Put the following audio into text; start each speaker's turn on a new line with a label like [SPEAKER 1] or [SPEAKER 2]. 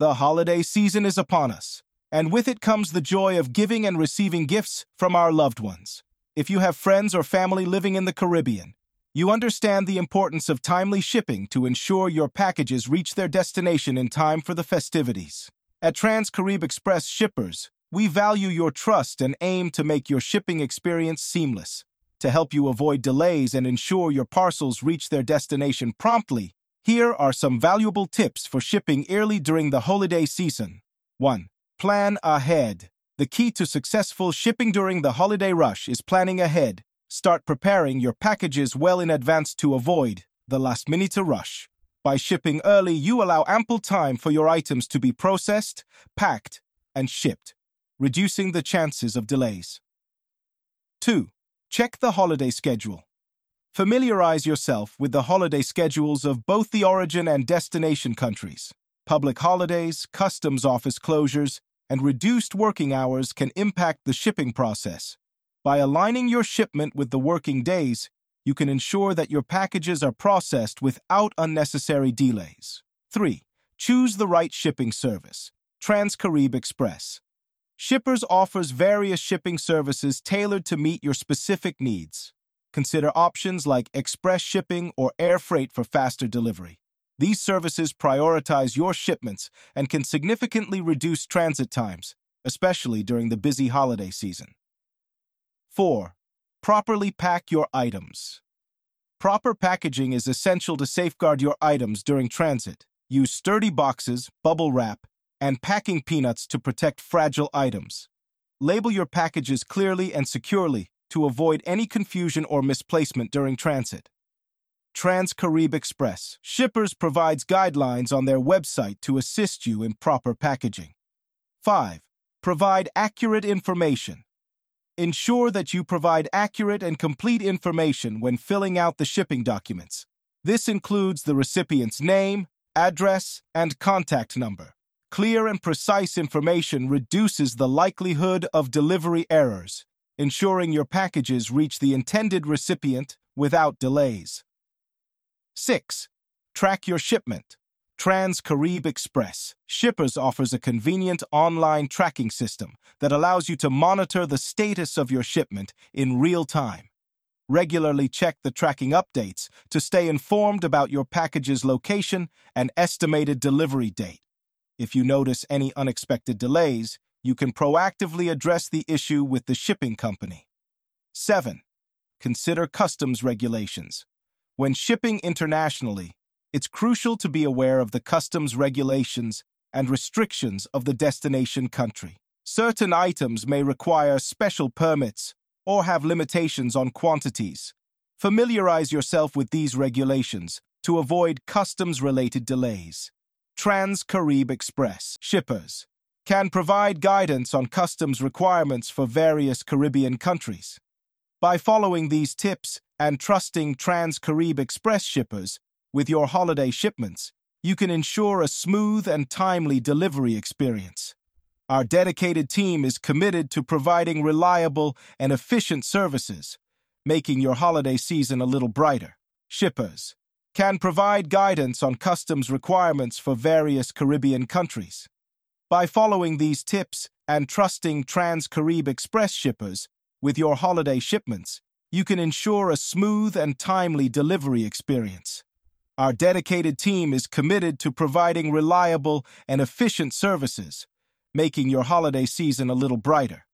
[SPEAKER 1] The holiday season is upon us, and with it comes the joy of giving and receiving gifts from our loved ones. If you have friends or family living in the Caribbean, you understand the importance of timely shipping to ensure your packages reach their destination in time for the festivities. At Trans-Carib Express Shippers, we value your trust and aim to make your shipping experience seamless. To help you avoid delays and ensure your parcels reach their destination promptly, here are some valuable tips for shipping early during the holiday season. 1. Plan ahead. The key to successful shipping during the holiday rush is planning ahead. Start preparing your packages well in advance to avoid the last-minute rush. By shipping early, you allow ample time for your items to be processed, packed, and shipped, reducing the chances of delays. 2. Check the holiday schedule. Familiarize yourself with the holiday schedules of both the origin and destination countries. Public holidays, customs office closures, and reduced working hours can impact the shipping process. By aligning your shipment with the working days, you can ensure that your packages are processed without unnecessary delays. 3. Choose the right shipping service. Trans-Carib Express Shippers offers various shipping services tailored to meet your specific needs. Consider options like express shipping or air freight for faster delivery. These services prioritize your shipments and can significantly reduce transit times, especially during the busy holiday season. 4. Properly pack your items. Proper packaging is essential to safeguard your items during transit. Use sturdy boxes, bubble wrap, and packing peanuts to protect fragile items. Label your packages clearly and securely to avoid any confusion or misplacement during transit. Trans-Carib Express Shippers provides guidelines on their website to assist you in proper packaging. 5. Provide accurate information. Ensure that you provide accurate and complete information when filling out the shipping documents. This includes the recipient's name, address, and contact number. Clear and precise information reduces the likelihood of delivery errors, ensuring your packages reach the intended recipient without delays. 6. Track your shipment. Trans-Carib Express Shippers offers a convenient online tracking system that allows you to monitor the status of your shipment in real time. Regularly check the tracking updates to stay informed about your package's location and estimated delivery date. If you notice any unexpected delays, you can proactively address the issue with the shipping company. 7. Consider customs regulations. When shipping internationally, it's crucial to be aware of the customs regulations and restrictions of the destination country. Certain items may require special permits or have limitations on quantities. Familiarize yourself with these regulations to avoid customs-related delays. Trans-Carib Express Shippers can provide guidance on customs requirements for various Caribbean countries. By following these tips and trusting Trans-Carib Express Shippers with your holiday shipments, you can ensure a smooth and timely delivery experience. Our dedicated team is committed to providing reliable and efficient services, making your holiday season a little brighter. Shippers can provide guidance on customs requirements for various Caribbean countries. By following these tips and trusting Trans-Carib Express Shippers with your holiday shipments, you can ensure a smooth and timely delivery experience. Our dedicated team is committed to providing reliable and efficient services, making your holiday season a little brighter.